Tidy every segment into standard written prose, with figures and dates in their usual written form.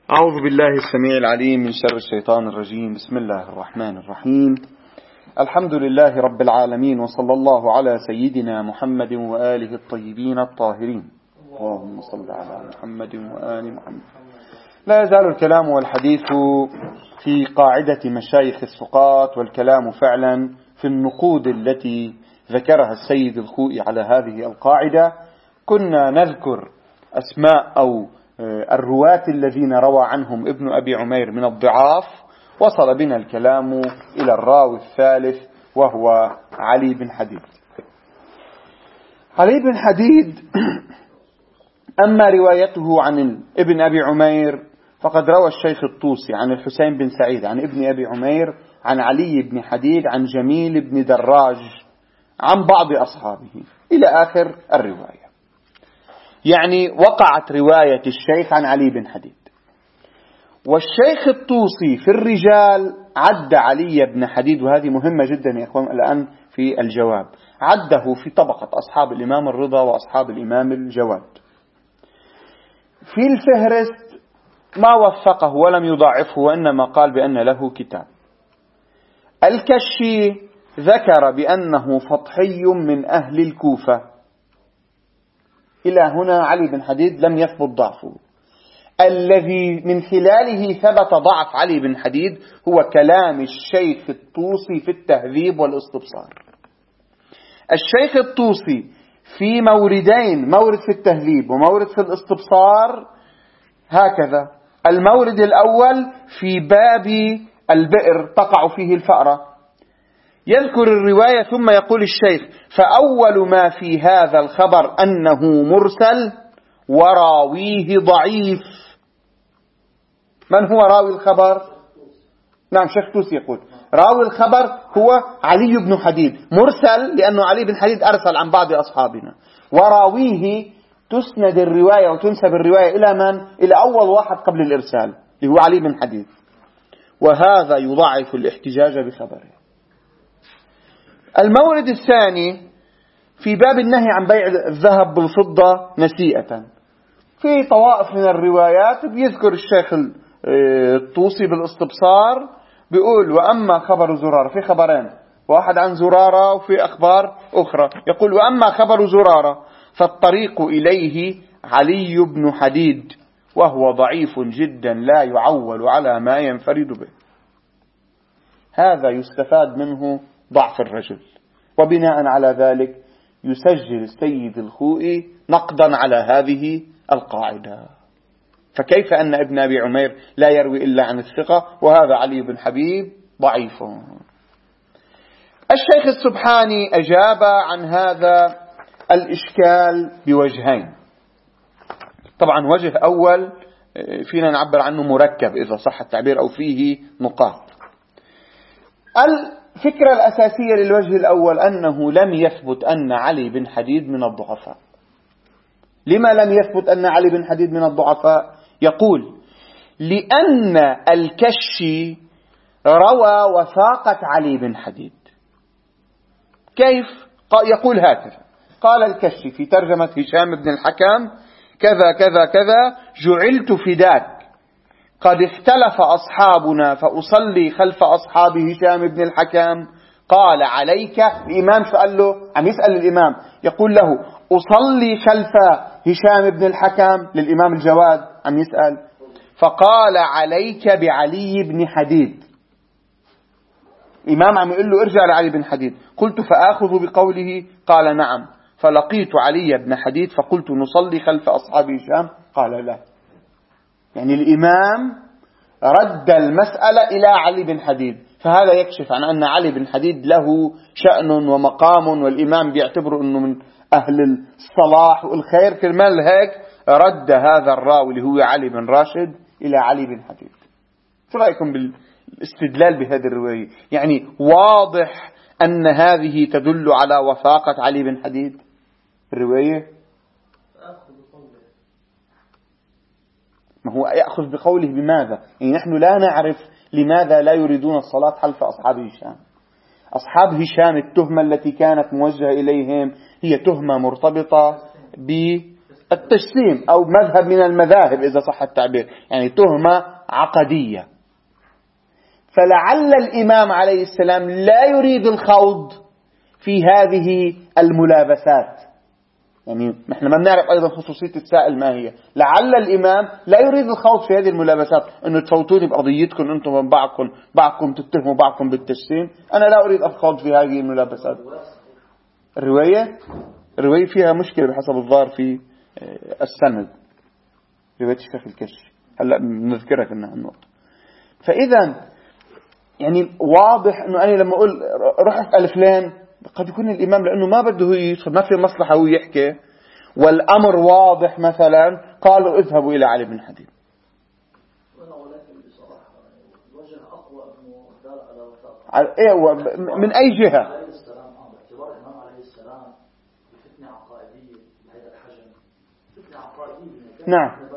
أعوذ بالله السميع العليم من شر الشيطان الرجيم. بسم الله الرحمن الرحيم. الحمد لله رب العالمين، وصلى الله على سيدنا محمد وآله الطيبين الطاهرين. اللهم صل على محمد وآل محمد. لا يزال الكلام والحديث في قاعدة مشايخ الثقات، والكلام فعلا في النقود التي ذكرها السيد الخوئي على هذه القاعدة. كنا نذكر أسماء أو الرواة الذين روى عنهم ابن أبي عمير من الضعاف. وصل بنا الكلام إلى الراوي الثالث وهو علي بن حديد. علي بن حديد أما روايته عن ابن أبي عمير فقد روى الشيخ الطوسي عن الحسين بن سعيد عن ابن أبي عمير عن علي بن حديد عن جميل بن دراج عن بعض أصحابه إلى آخر الرواية. يعني وقعت رواية الشيخ عن علي بن حديد، والشيخ الطوسي في الرجال عد علي بن حديد، وهذه مهمة جدا يا أخوان الآن في الجواب، عده في طبقة أصحاب الإمام الرضا وأصحاب الإمام الجواد. في الفهرست ما وثقه ولم يضاعفه، وإنما قال بأن له كتاب. الكشي ذكر بأنه فطحي من أهل الكوفة. إلى هنا علي بن حديد لم يثبت ضعفه. الذي من خلاله ثبت ضعف علي بن حديد هو كلام الشيخ الطوسي في التهذيب والاستبصار. الشيخ الطوسي في موردين، مورد في التهذيب ومورد في الاستبصار، هكذا: المورد الأول في باب البئر تقع فيه الفأرة، يذكر الرواية ثم يقول الشيخ: فأول ما في هذا الخبر أنه مرسل وراويه ضعيف. من هو راوي الخبر؟ نعم، شيخ توسي يقول راوي الخبر هو علي بن حديد، مرسل لأنه علي بن حديد أرسل عن بعض أصحابنا، وراويه تسند الرواية وتنسب الرواية إلى من؟ إلى أول واحد قبل الإرسال اللي هو علي بن حديد، وهذا يضعف الاحتجاج بخبره. المورد الثاني في باب النهي عن بيع الذهب بالفضة نسيئة. في طوائف من الروايات بيذكر الشيخ الطوسي بالاستبصار بيقول: وأما خبر زرارة، في خبرين، واحد عن زرارة وفي أخبار أخرى، يقول: وأما خبر زرارة فالطريق إليه علي بن حديد وهو ضعيف جدا لا يعول على ما ينفرد به. هذا يستفاد منه ضعف الرجل، وبناء على ذلك يسجل السيد الخوئي نقدا على هذه القاعدة. فكيف أن ابن أبي عمير لا يروي إلا عن الثقة وهذا علي بن حبيب ضعيف؟ الشيخ السبحاني أجاب عن هذا الإشكال بوجهين. طبعا وجه أول فينا نعبر عنه مركب إذا صح التعبير، أو فيه نقاط. الفكرة الأساسية للوجه الأول أنه لم يثبت أن علي بن حديد من الضعفاء. لما لم يثبت أن علي بن حديد من الضعفاء؟ يقول: لأن الكشي روى وثاقة علي بن حديد. كيف؟ يقول هكذا: قال الكشي في ترجمة هشام بن الحكم كذا كذا كذا: جعلت فداك، قد اختلف أصحابنا فأصلي خلف أصحاب هشام بن الحكم. قال: عليك. الإمام سأل له، عم يسأل الإمام، يقول له: أصلي خلف هشام بن الحكم، للإمام الجواد عم يسأل، فقال: عليك بعلي بن حديد. الإمام عم يقول له: ارجع لعلي بن حديد. قلت: فآخذ بقوله؟ قال: نعم. فلقيت علي بن حديد فقلت: نصلي خلف أصحاب هشام؟ قال: لا. يعني الإمام رد المسألة إلى علي بن حديد، فهذا يكشف عن أن علي بن حديد له شأن ومقام، والإمام بيعتبره أنه من أهل الصلاح والخير. كرمال هيك رد هذا الراوي اللي هو علي بن راشد إلى علي بن حديد. شو رأيكم بالاستدلال بهذه الرواية؟ يعني واضح أن هذه تدل على وثاقة علي بن حديد الرواية. ما هو يأخذ بقوله بماذا؟ يعني نحن لا نعرف لماذا لا يريدون الصلاة خلف أصحاب هشام. أصحاب هشام التهمة التي كانت موجهة إليهم هي تهمة مرتبطة التجسيم أو مذهب من المذاهب إذا صح التعبير، يعني تهمة عقدية. فلعل الإمام عليه السلام لا يريد الخوض في هذه الملابسات. يعني نحن ما بنعرف أيضا خصوصية السائل ما هي. لعل الإمام لا يريد الخوض في هذه الملابسات، أنه تفوتوني بقضيتكم أنتم من بعضكم تتهموا بعضكم بالتجسيم. أنا لا أريد الخوض في هذه الملابسات. الرواية فيها مشكلة بحسب الظاهر في السند، رواية الشيخ الكشي، هلأ نذكرها كنا النقطة. فإذا يعني واضح أنه أنا لما أقول روح أسأل فلان، قد يكون الإمام لأنه ما بده يدخل، ما في مصلحة هو يحكي، والأمر واضح مثلا قالوا اذهبوا إلى علي بن حديد. من أي جهة؟ نعم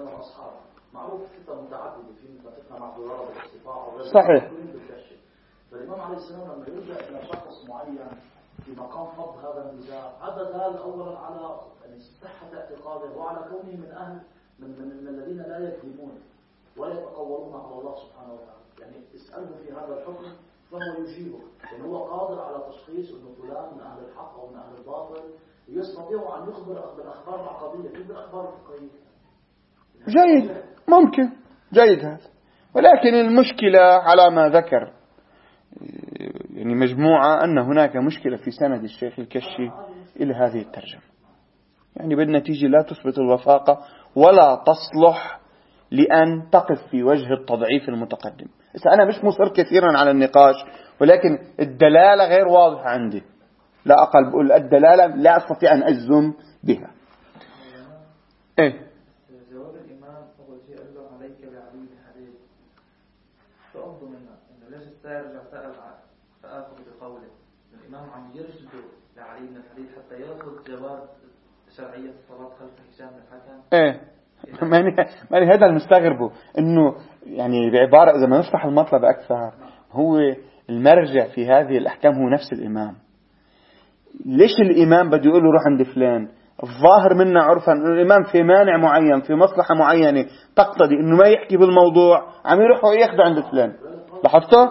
صحيح. فالإمام عليه السلام لما يرجع إلى شخص معين في مقام فض هذا النزاع، عدد أولا على صحة اعتقاده وعلى كونه من أهل من الذين لا يكذبون ولا يتقولون على الله سبحانه وتعالى. يعني اسأله في هذا الحكم فهو يجيبه، يعني هو قادر على تشخيص أنه فلان من أهل الحق أو من أهل الباطل، يستطيع أن يخبر بالأخبار العقدية في بالأخبار الفقهية. جيد، ممكن، جيد هذا. ولكن المشكلة على ما ذكر يعني مجموعة أن هناك مشكلة في سند الشيخ الكشي إلى هذه الترجمة، يعني بالنتيجة لا تثبت الوثاقة ولا تصلح لأن تقف في وجه التضعيف المتقدم. أنا مش مصر كثيرا على النقاش، ولكن الدلالة غير واضحة عندي، لا أقل بقول الدلالة لا أستطيع أن أجزم بها. إيه جواب الإمام أول شيء قال له عليك بعلي بن حديد، شو قصده منه؟ إنه ليش يرجع سأل فآخذ بقوله الإمام عم يرشده لعلي بن الحديد حتى يأخذ جواب شرعية الصلاة خلف هشام بن الحكم. إيه ماني هذا المستغربه، إنه يعني بعبارة إذا ما نفتح المطلب أكثر، هو المرجع في هذه الأحكام هو نفس الإمام. ليش الإمام بده يقول له روح عند فلان؟ الظاهر منا عرفا أن الإمام في مانع معين، في مصلحة معينة تقتضي أنه ما يحكي بالموضوع، عم يروحوا ياخذوا عند فلان. لاحظته؟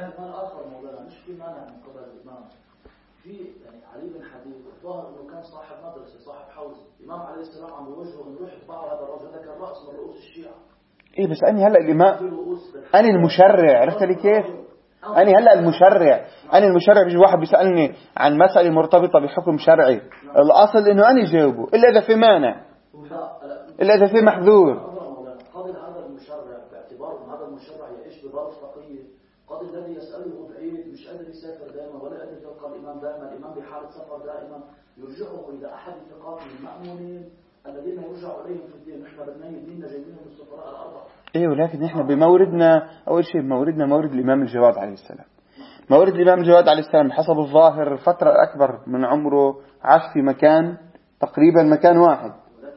مش في مانع من قبل الإمام، في يعني علي بن حديد الظاهر أنه كان صاحب مدرسة، صاحب حوزة. الإمام عليه السلام عم يوجهه أن يروح يطبعوا هذا الرجل، هذا كان رأس من رؤوس الشيعة. إيه بس أنا هلأ الإمام، أنا المشرع، عرفت لي كيف؟ أنا هلأ المشرع بيجي واحد بيسألني عن مسألة مرتبطة بحكم شرعي، الأصل إنه أنا جاوبه إلا إذا في مانع، إلا إذا في محذور. قاضي هذا المشرع باعتبار أن هذا المشرع يعيش بظرف فقير، قاضي الذي يسأله بعيد مش قادر يسافر دائما ولا قادر يلقى الإمام دائما، الإمام بحالة سفر دائما، يرجعه إلى أحد الثقات من المأمونين الذين يرجع عليهم في الدين. نحن بدنا ديننا جايبينه من السفراء الأربعة. إيه ولكن نحن بموردنا أول شيء بموردنا مورد الإمام الجواد عليه السلام. مورد الإمام الجواد عليه السلام بحسب الظاهر الفترة الأكبر من عمره عاش في مكان تقريبا مكان واحد.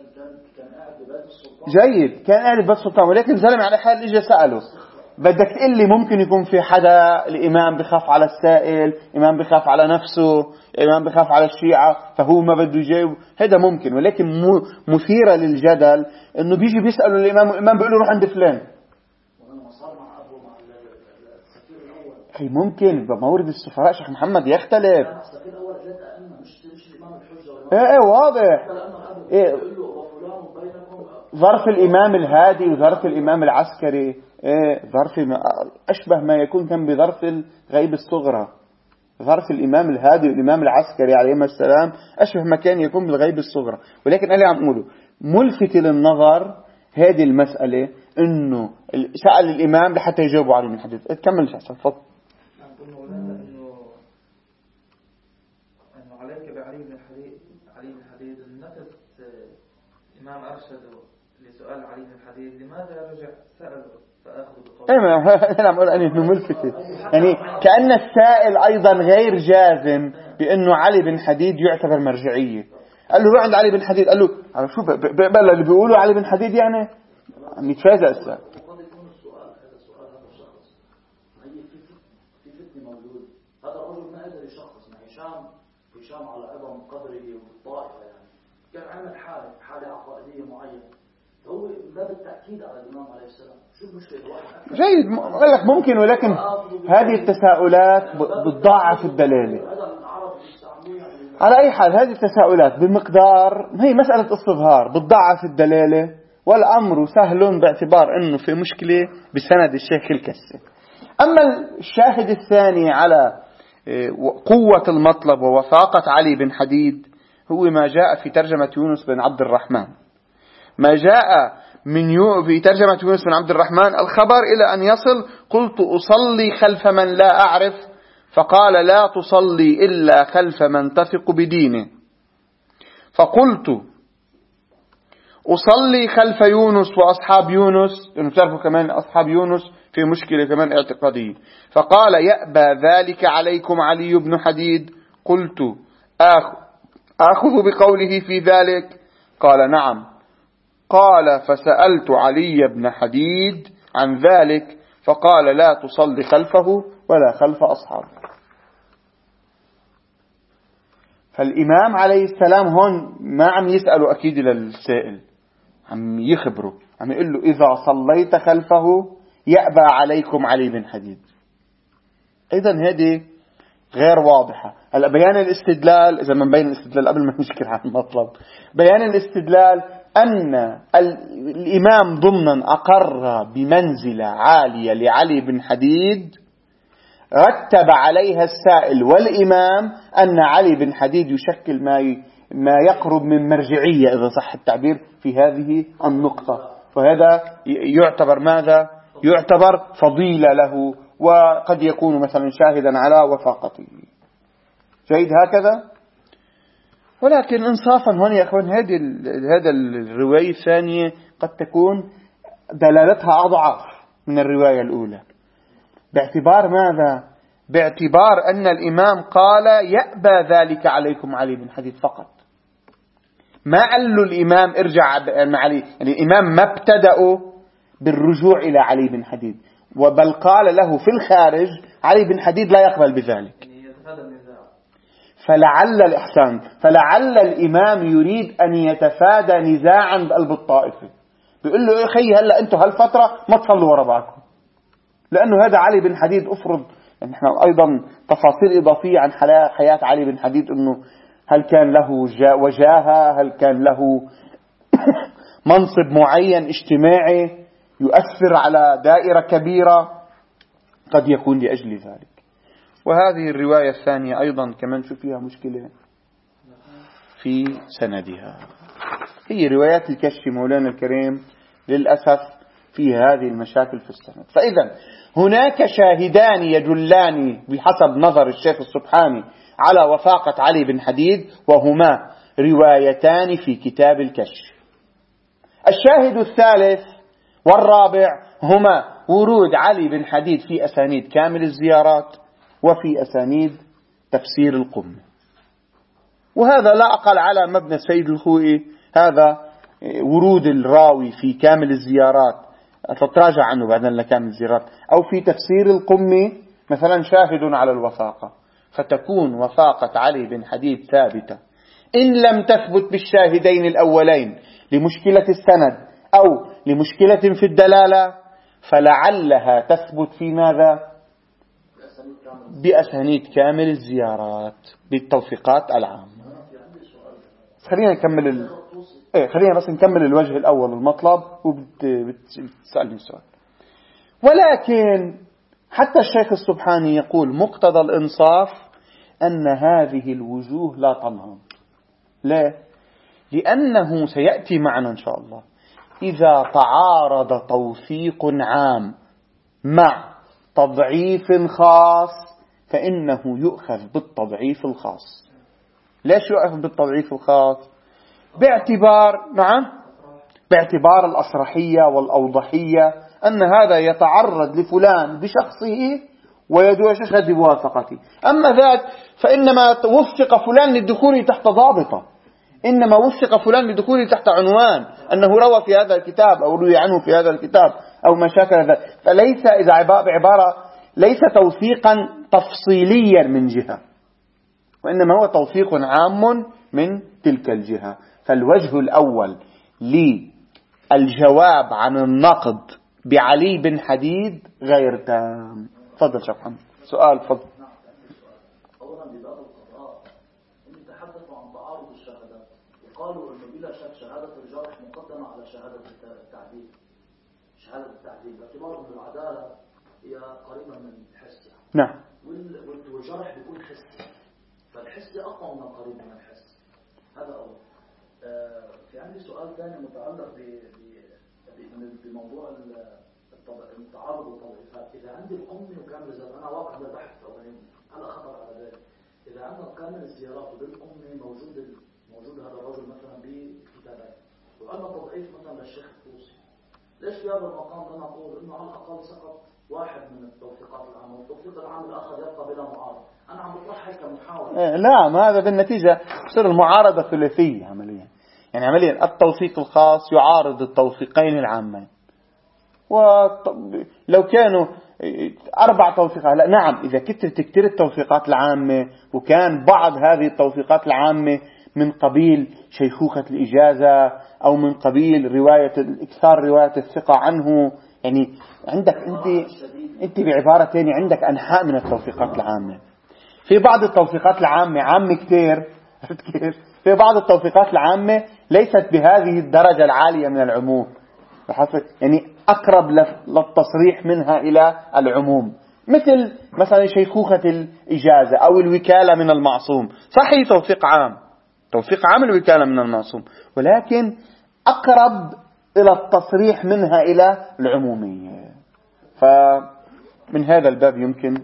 جيد، كان قاعد ببيت السلطان، ولكن زلمة على حال إجا سأله. بدك تقول لي ممكن يكون في حدا الإمام بخاف على السائل، إمام بخاف على نفسه، إمام بخاف على الشيعة فهو ما بده يجاوب، هذا ممكن. ولكن مثيرة للجدل إنه بيجي بيسألوا الإمام والإمام بيقول له روح عند فلان. هي ممكن بمورد السفراء شيخ محمد يختلف. ايه واضح. ايه ظرف الإمام الهادي وظرف الإمام العسكري، ظرف أشبه ما يكون كان بظرف الغيب الصغرى. ظرف الإمام الهادي والإمام العسكري عليهما السلام أشبه ما كان يكون بالغيب الصغرى. ولكن أنا عم أقوله ملفت للنظر هذه المسألة، إنه سأل الإمام لحتى يجاوبوا عليه من حديث. تكمل شخص تفضل. إنه عليك بعلي بن الحديد النفس الإمام أرشده لسؤال علي بن الحديد، لماذا رجع سأله فأخذ بقوله؟ أنا أقول أنه ملفت، يعني كأن السائل أيضا غير جازم بأنه علي بن حديد يعتبر مرجعية. قال له روح عند علي بن حديد، قال له شو بقبل اللي بيقولوا علي بن حديد، يعني عم يتفاجأ السائل. هذا الرجل ما قدر يشخص مع هشام على عظم قدره والطائفة، يعني كان عمل حالة عقائدية معينة، هو من باب التأكيد على الإمام عليه السلام. شو المشكلة؟ واحد جيد، أقول لك ممكن، ولكن هذه التساؤلات بتضعف الدلالة. على أي حال هذه التساؤلات بمقدار، هي مسألة استظهار، بتضعف الدلالة، والأمر سهل باعتبار أنه في مشكلة بسند الشيخ الكسي. أما الشاهد الثاني على قوة المطلب ووثاقة علي بن حديد هو ما جاء في ترجمة يونس بن عبد الرحمن. ما جاء في ترجمة يونس بن عبد الرحمن الخبر إلى أن يصل: قلت أصلي خلف من لا أعرف، فقال لا تصلي إلا خلف من تثق بدينه. فقلت أصلي خلف يونس وأصحاب يونس، لأنه تعرفوا كمان أصحاب يونس في مشكلة كمان اعتقادية. فقال يأبى ذلك عليكم علي بن حديد. قلت آخذ بقوله في ذلك؟ قال نعم. قال فسألت علي بن حديد عن ذلك فقال لا تصلي خلفه ولا خلف أصحابه. فالإمام عليه السلام هون ما عم يسأله أكيد للسائل، عم يخبره، عم يقول له إذا صليت خلفه يأبى عليكم علي بن حديد. إذن هذه غير واضحة. هلا بيان الاستدلال، إذا ما بين الاستدلال قبل ما نشكر عن المطلب، بيان الاستدلال أن الإمام ضمنا أقر بمنزلة عالية لعلي بن حديد رتب عليها السائل والإمام أن علي بن حديد يشكل ما يقرب من مرجعية إذا صح التعبير في هذه النقطة، وهذا يعتبر ماذا؟ يعتبر فضيلة له، وقد يكون مثلا شاهدا على وثاقته. جيد هكذا. ولكن انصافا هون يا أخوان هذا الرواية الثانية قد تكون دلالتها أضعف من الرواية الأولى. باعتبار ماذا؟ باعتبار أن الإمام قال يأبى ذلك عليكم علي بن حديد فقط، ما قال له الإمام ارجع علي، يعني الإمام ما ابتدأوا بالرجوع إلى علي بن حديد، وبل قال له في الخارج علي بن حديد لا يقبل بذلك. فلعل الإمام يريد أن يتفادى نزاعا بقلب الطائفة، بيقول له يا أخي هلأ أنتوا هالفترة ما تصلوا ورا بعضكم، لأنه هذا علي بن حديد أفرض. يعني إحنا أيضا تفاصيل إضافية عن حياة علي بن حديد، أنه هل كان له وجاهة، هل كان له منصب معين اجتماعي يؤثر على دائرة كبيرة، قد يكون لأجل ذلك. وهذه الرواية الثانية أيضا كمان شو فيها مشكلة في سندها. هي روايات الكشف مولانا الكريم للأسف في هذه المشاكل في السند. فإذا هناك شاهدان يدلان بحسب نظر الشيخ السبحاني على وثاقة علي بن حديد، وهما روايتان في كتاب الكشف. الشاهد الثالث والرابع هما ورود علي بن حديد في أسانيد كامل الزيارات وفي أسانيد تفسير القم. وهذا لا أقل على مبنى السيد الخوئي، هذا ورود الراوي في كامل الزيارات تتراجع عنه بعد لكامل الزيارات، أو في تفسير القم مثلا شاهد على الوثاقة، فتكون وثاقة علي بن حديد ثابتة إن لم تثبت بالشاهدين الأولين لمشكلة السند أو لمشكلة في الدلالة، فلعلها تثبت في ماذا؟ بأسانيد كامل الزيارات بالتوثيقات العامة. خلينا بس نكمل الوجه الأول المطلب وبتسألني السؤال. ولكن حتى الشيخ السبحاني يقول مقتضى الإنصاف أن هذه الوجوه لا تنهض. لا، لأنه سيأتي معنا إن شاء الله إذا تعارض توثيق عام مع تضعيف خاص فإنه يؤخذ بالتضعيف الخاص. ليش يؤخذ بالتضعيف الخاص؟ باعتبار الأصرحية والأوضحية، أن هذا يتعرض لفلان بشخصه ويشهد بوافقته. أما ذاك فإنما وثق فلان للدخول تحت ضابطة، إنما وثق فلان لدخوله تحت عنوان أنه روى في هذا الكتاب أو روي عنه في هذا الكتاب أو ما شاكل ذلك. فليس إذا بعبارة ليس توثيقا تفصيليا من جهة، وإنما هو توثيق عام من تلك الجهة. فالوجه الأول للجواب عن النقد بعلي بن حديد غير تام. تفضل شيخ محمد. سؤال تفضل. أولا بباب القضاء إن تحدثوا عن تعارض الشهادات وقالوا إنه بلا شك شهادة الجرح مقدمة على شهادة التعديل. شهادة التعديل باعتبار أن العدالة هي قريبة من الحس يعني. نعم. والجرح بيكون حسي، فالحسي أقوى من القريب من الحس. هذا أول. في عندي سؤال ثاني متعلق بموضوع التعارض والتضعيفات. إذا عندي الأمي وكامل الزيارات، أنا واقع بالبحث على خطر على ذلك. إذا عندنا كامل الزيارات وبالأمي موجود هذا الرجل مثلا بكتابين، وعندنا تضعيف مثلا للشيخ الطوسي، ليش في هذا المقام أنا أقول إنه على الأقل سقط واحد من التوثيقات العامة والتوثيق العام الآخر يبقى بلا معارضة؟ أنا عم بطرح هيك محاولة. لا، ما هذا بالنتيجة تصير المعارضة ثلاثية عمليا. يعني عمليا التوثيق الخاص يعارض التوثيقين العامين. ولو كانوا 4 توثيقات، لا نعم، إذا كثرت كثير التوثيقات العامة وكان بعض هذه التوثيقات العامة من قبيل شيخوخة الإجازة أو من قبيل إكثار رواية الثقة عنه، يعني عندك أنت بعبارة ثانية عندك أنحاء من التوثيقات العامة. في بعض التوثيقات العامة عامة كثير، في بعض التوثيقات العامة ليست بهذه الدرجة العالية من العموم، يعني أقرب للتصريح منها إلى العموم، مثلا شيخوخة الإجازة أو الوكالة من المعصوم. صحيح توثيق عام الوكالة من المعصوم، ولكن أقرب إلى التصريح منها إلى العمومية. فمن هذا الباب يمكن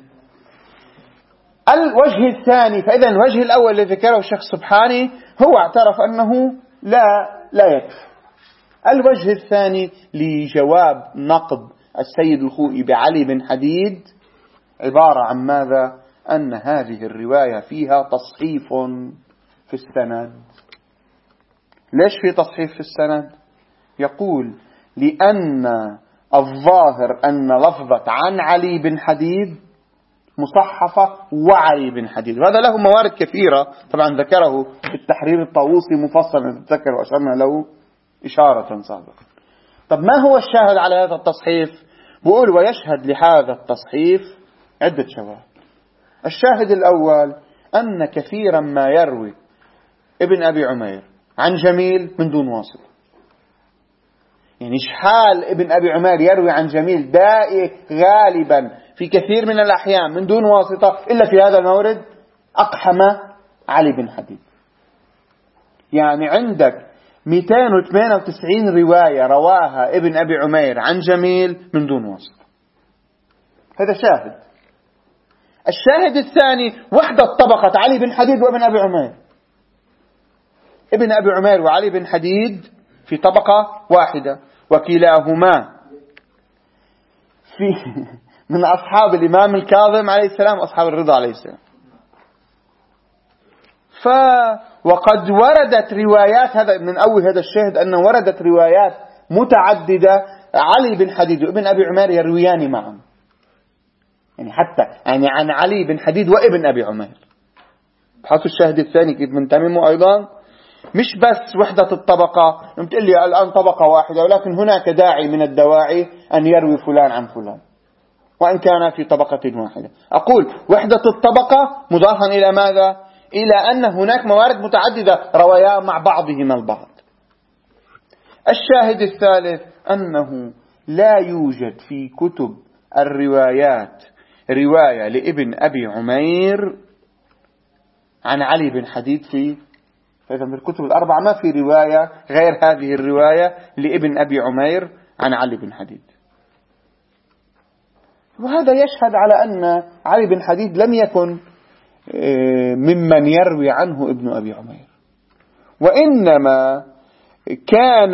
الوجه الثاني. فإذا الوجه الأول الذي ذكره الشيخ سبحاني هو اعترف أنه لا يكفي. الوجه الثاني لجواب نقد السيد الخوئي بعلي بن حديد عبارة عن ماذا؟ أن هذه الرواية فيها تصحيف في السند. ليش في تصحيف في السند؟ يقول لأن الظاهر أن لفظة عن علي بن حديد مصحفة وعلي بن حديد، وهذا له موارد كثيرة طبعا ذكره في التحرير الطاووسي مفصلا تذكر وأشرنا له إشارة سابقا. طب ما هو الشاهد على هذا التصحيف؟ بقول ويشهد لهذا التصحيف عدة شواهد. الشاهد الأول أن كثيرا ما يروي ابن أبي عمير عن جميل من دون واسطة. يعني شحال ابن أبي عمير يروي عن جميل غالبا في كثير من الأحيان من دون واسطة، إلا في هذا المورد أقحم علي بن حديد. يعني عندك 298 رواية رواها ابن أبي عمير عن جميل من دون واسطة. هذا شاهد. الشاهد الثاني وحدة طبقة علي بن حديد وابن أبي عمير. ابن أبي عمير وعلي بن حديد في طبقة واحدة، وكلاهما من أصحاب الإمام الكاظم عليه السلام وأصحاب الرضا عليه السلام. وقد وردت روايات، هذا من أول هذا الشاهد أنه وردت روايات متعددة علي بن حديد وابن أبي عمير يرويان معا، يعني حتى يعني عن علي بن حديد وابن أبي عمير. بحثوا الشاهد الثاني كيف من تمامه أيضا مش بس وحدة الطبقة. تقول لي الآن طبقة واحدة، ولكن هناك داعي من الدواعي أن يروي فلان عن فلان وإن كان في طبقة واحدة. أقول وحدة الطبقة مضافا إلى ماذا؟ إلى أن هناك موارد متعددة روايا مع بعضهما البعض. الشاهد الثالث أنه لا يوجد في كتب الروايات رواية لابن أبي عمير عن علي بن حديد فإذا من الكتب الأربعة ما في رواية غير هذه الرواية لابن أبي عمير عن علي بن حديد. وهذا يشهد على أن علي بن حديد لم يكن ممن يروي عنه ابن أبي عمير، وإنما كان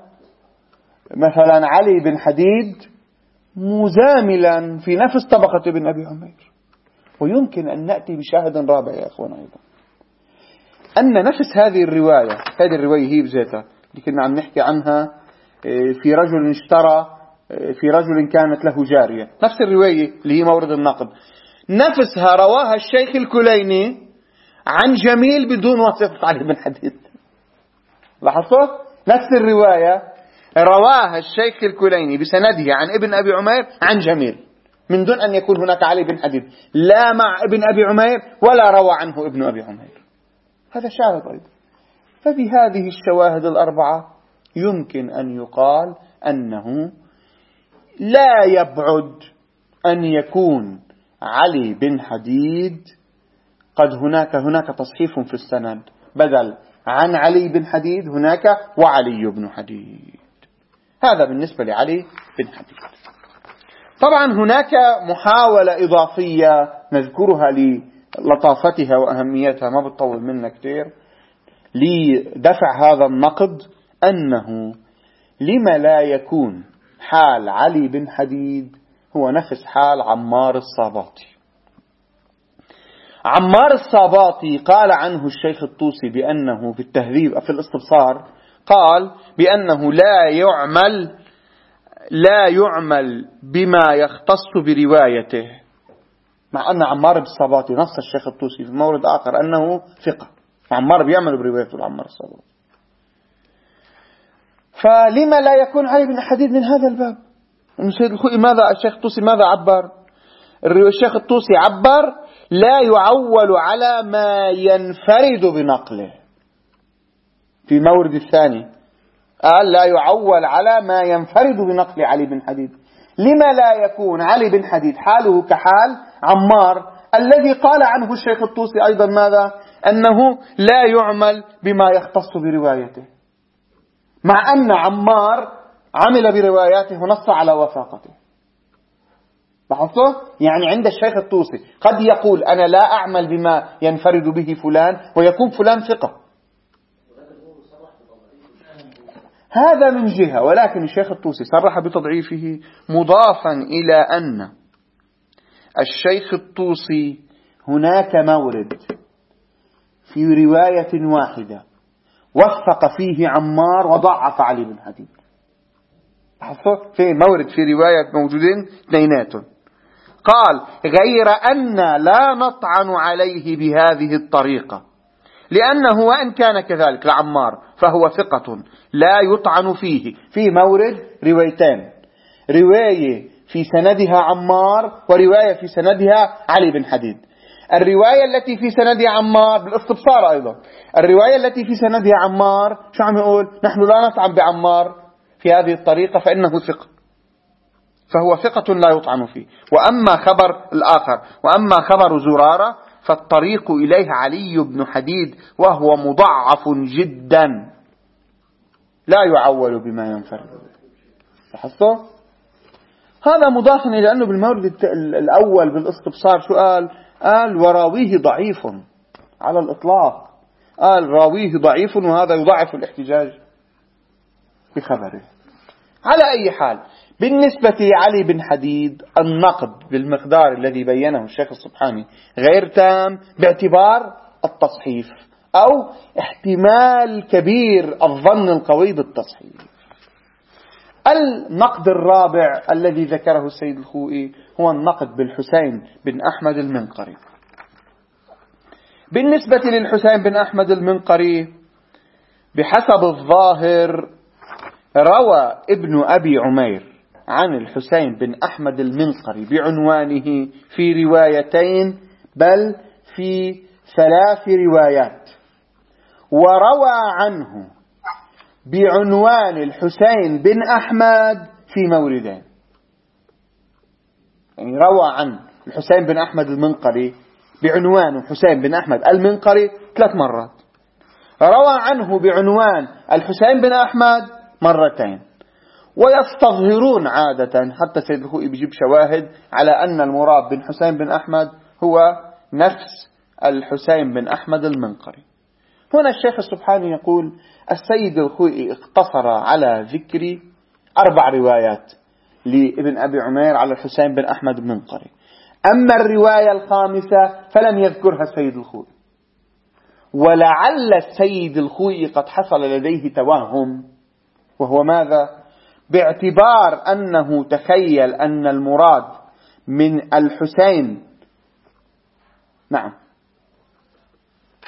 مثلا علي بن حديد مزاملا في نفس طبقة ابن أبي عمير. ويمكن أن نأتي بشاهد رابع يا أخوان أيضا، أن نفس هذه الرواية هي بذاتها اللي كنا عم نحكي عنها في رجل اشترى في رجل كانت له جارية، نفس الرواية اللي هي مورد النقد، نفسها رواها الشيخ الكليني عن جميل بدون واسطة علي بن حديد. لاحظتوا نفس الرواية رواها الشيخ الكليني بسنده عن ابن أبي عمير عن جميل من دون أن يكون هناك علي بن حديد، لا مع ابن أبي عمير ولا روى عنه ابن أبي عمير. هذا شاهد أيضا. فبهذه الشواهد الأربعة يمكن أن يقال أنه لا يبعد أن يكون علي بن حديد قد هناك تصحيف في السند، بدل عن علي بن حديد هناك وعلي بن حديد. هذا بالنسبة لعلي بن حديد. طبعا هناك محاولة إضافية نذكرها للطافتها وأهميتها، ما بتطول منا كتير، لدفع هذا النقد، أنه لما لا يكون حال علي بن حديد هو نفس حال عمار الصاباطي. عمار الصاباطي قال عنه الشيخ الطوسي بأنه في التهذيب في الاستبصار قال بأنه لا يعمل بما يختص بروايته، مع أن عمار الصاباطي نص الشيخ الطوسي في مورد آخر أنه ثقة، عمار بيعمل بروايته العمار الصاباطي. فلما لا يكون علي بن حديد من هذا الباب؟ السيد الخوئي الشيخ الطوسي ماذا عبر؟ الشيخ الطوسي عبر لا يعول على ما ينفرد بنقله. في مورد الثاني قال لا يعول على ما ينفرد بنقل علي بن حديد. لما لا يكون علي بن حديد حاله كحال عمار الذي قال عنه الشيخ الطوسي أيضا ماذا؟ أنه لا يعمل بما يختص بروايته، مع أن عمار عمل برواياته ونص على وثاقته. لاحظتوا؟ يعني عند الشيخ الطوسي قد يقول أنا لا أعمل بما ينفرد به فلان ويكون فلان ثقة، هذا من جهة، ولكن الشيخ الطوسي صرح بتضعيفه مضافا إلى أن الشيخ الطوسي هناك مورد في رواية واحدة وثق فيه عمار وضعف علي بن حديد. في مورد في رواية موجودين اثنيناتهم، قال غير أن لا نطعن عليه بهذه الطريقة، لأنه وإن كان كذلك لعمار فهو ثقة لا يطعن فيه. في مورد روايتين، رواية في سندها عمار ورواية في سندها علي بن حديد. الرواية التي في سندها عمار بالاستبصار أيضا، الرواية التي في سندها عمار شو عم يقول؟ نحن لا نطعن بعمار في هذه الطريقة فإنه ثقة، فهو ثقة لا يطعن فيه. وأما خبر الآخر، وأما خبر زرارة فالطريق إليه علي بن حديد وهو مضعف جدا لا يعول بما ينفرد. لاحظتوا؟ هذا مضاف إلى أنه بالمورد الأول بالاستبصار شو قال وراويه ضعيف على الإطلاق، قال راويه ضعيف وهذا يضعف الاحتجاج بخبره. على أي حال بالنسبة لعلي بن حديد النقد بالمقدار الذي بينه الشيخ السبحاني غير تام باعتبار التصحيف أو احتمال كبير الظن القوي بالتصحيف. النقد الرابع الذي ذكره السيد الخوئي هو النقد بالحسين بن أحمد المنقري. بالنسبة للحسين بن أحمد المنقري بحسب الظاهر روى ابن أبي عمير عن الحسين بن أحمد المنقري بعنوانه في روايتين بل في 3 روايات، وروى عنه بعنوان الحسين بن أحمد في موردين. يعني روى عن الحسين بن أحمد المنقري بعنوان حسين بن أحمد المنقري 3 مرات، روى عنه بعنوان الحسين بن أحمد 2 مرات. ويستظهرون عادة حتى سيد الخوئي بيجيب شواهد على أن المراد بن حسين بن أحمد هو نفس الحسين بن أحمد المنقري. هنا الشيخ السبحاني يقول السيد الخوئي اقتصر على ذكر 4 روايات لابن أبي عمير على الحسين بن أحمد المنقري، أما الرواية الخامسة فلم يذكرها السيد الخوئي. ولعل السيد الخوئي قد حصل لديه توهم، وهو ماذا؟ باعتبار أنه تخيل أن المراد من الحسين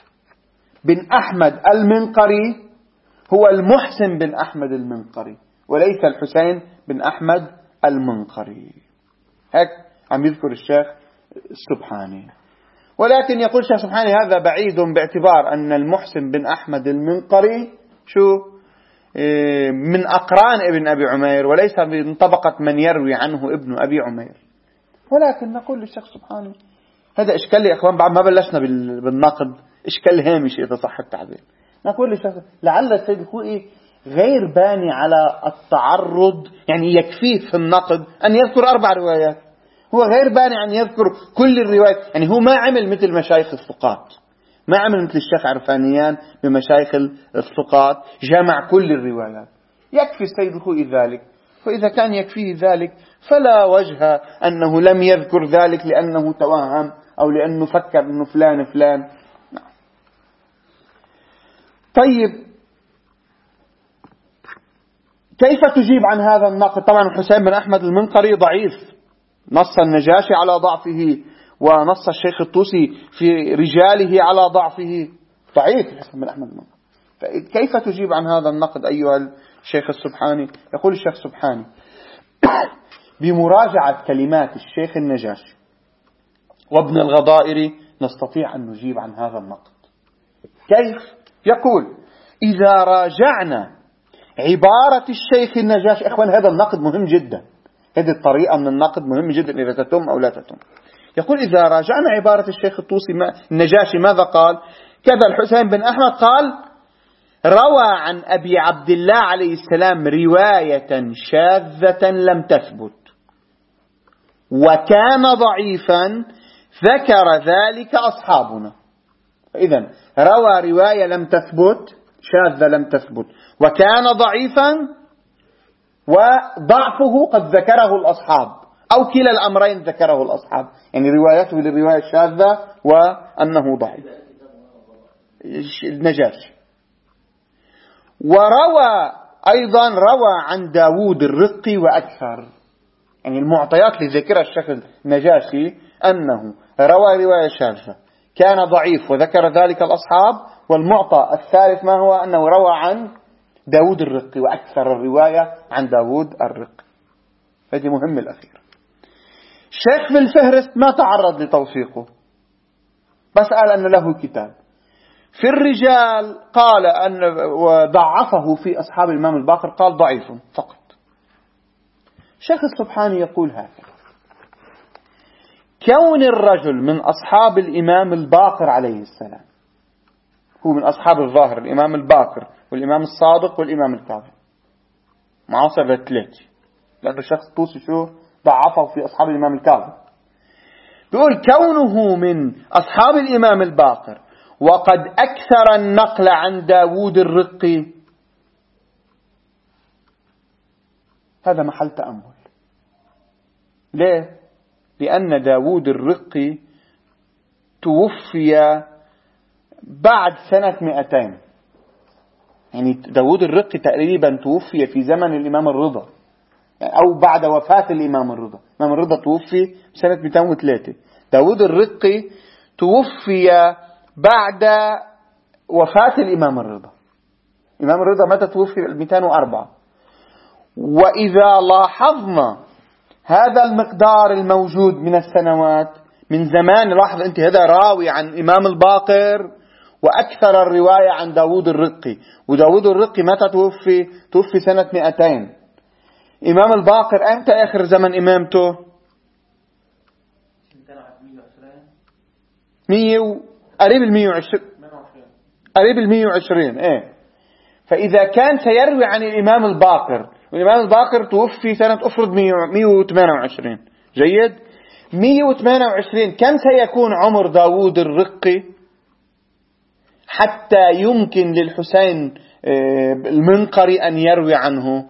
بن أحمد المنقري هو المحسن بن أحمد المنقري وليس الحسين بن أحمد المنقري. هيك عم يذكر الشيخ السبحاني. ولكن يقول الشيخ السبحاني هذا بعيد باعتبار أن المحسن بن أحمد المنقري من أقران ابن أبي عمير وليس من طبقة من يروي عنه ابن أبي عمير. ولكن نقول للشيخ السبحاني هذا إشكال يا إخوان، بعد ما بلشنا بالنقد إشكال هامش إذا صح التعبير. نقول للشيخ لعل السيد الخوئي غير باني على التعرض، يعني يكفيه في النقد أن يذكر 4 روايات، هو غير باني أن يذكر كل الروايات. يعني هو ما عمل مثل مشايخ الثقات، ما عمل مثل الشيخ عرفانيان بمشايخ الثقات جمع كل الروايات. يكفي السيد الخوئي ذلك، فإذا كان يكفيه ذلك فلا وجه أنه لم يذكر ذلك لأنه توهم أو لأنه فكر أنه فلان فلان. طيب كيف تجيب عن هذا النقد؟ طبعا الحسين بن أحمد المنقري ضعيف، نص النجاشي على ضعفه ونص الشيخ الطوسي في رجاله على ضعفه، ضعيف الحسين بن أحمد المنقري. فكيف تجيب عن هذا النقد أيها الشيخ السبحاني؟ يقول الشيخ السبحاني بمراجعة كلمات الشيخ النجاشي وابن الغضائري نستطيع أن نجيب عن هذا النقد. كيف؟ يقول إذا راجعنا عبارة الشيخ النجاشي، إخوان هذا النقد مهم جدا، هذه الطريقة من النقد مهم جدا إذا تتم أو لا تتم. يقول إذا راجعنا عبارة الشيخ الطوسي النجاشي ماذا قال؟ كذا الحسين بن أحمد قال روى عن أبي عبد الله عليه السلام رواية شاذة لم تثبت وكان ضعيفا ذكر ذلك أصحابنا. إذن روى رواية لم تثبت شاذة لم تثبت وكان ضعيفا وضعفه قد ذكره الأصحاب أو كلا الأمرين ذكره الأصحاب، يعني روايته للرواية الشاذة وأنه ضعيف النجاشي. وروى أيضا روى عن داود الرقي وأكثر، يعني المعطيات اللي ذكرها الشيخ النجاشي أنه روى رواية شاذة كان ضعيف وذكر ذلك الأصحاب، والمعطى الثالث ما هو أنه روى عن داود الرقي وأكثر الرواية عن داود الرقي. هذه مهمة الأخيرة. الشيخ في الفهرست ما تعرض لتوثيقه، بس قال أن له كتاب في الرجال، قال أن وضعفه في أصحاب الإمام الباقر قال ضعيف فقط. الشيخ السبحاني يقول هكذا: كون الرجل من أصحاب الإمام الباقر عليه السلام، هو من أصحاب الظاهر الإمام الباقر والإمام الصادق والإمام الكاظم، معاصر 3، لأنه الشخص الطوسي ضعفه في أصحاب الإمام الكاظم. بيقول كونه من أصحاب الإمام الباقر وقد أكثر النقل عن داود الرقي، هذا محل تأمل. ليه؟ لأن داود الرقي توفي بعد سنة 200، يعني داود الرقي تقريبا توفي في زمن الإمام الرضا، يعني أو بعد وفاة الإمام الرضا. الإمام الرضا توفي سنة 203، داود الرقي توفي بعد وفاة الإمام الرضا. الإمام الرضا متى توفي؟ 204. وإذا لاحظنا هذا المقدار الموجود من السنوات من زمان، لاحظ أنت هذا راوي عن إمام الباقر وأكثر الرواية عن داود الرقي، وداود الرقي متى توفي؟ توفي سنة 200. إمام الباقر أمتى آخر زمن إمامته؟ 100 قريب 120 قريب 120. فإذا كان سيروي عن الإمام الباقر، والإمام الباقر توفي سنة أفرض 128، جيد، 128 كم سيكون عمر داود الرقي حتى يمكن للحسين المنقري أن يروي عنه؟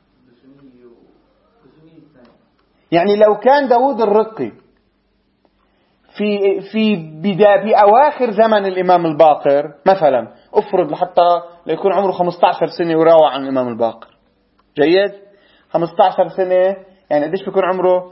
يعني لو كان داود الرقي في أواخر زمن الإمام الباقر مثلا، أفرض لحتى ليكون عمره 15 سنة وراوى عن الإمام الباقر، جيد، 15 سنة يعني قديش بيكون عمره؟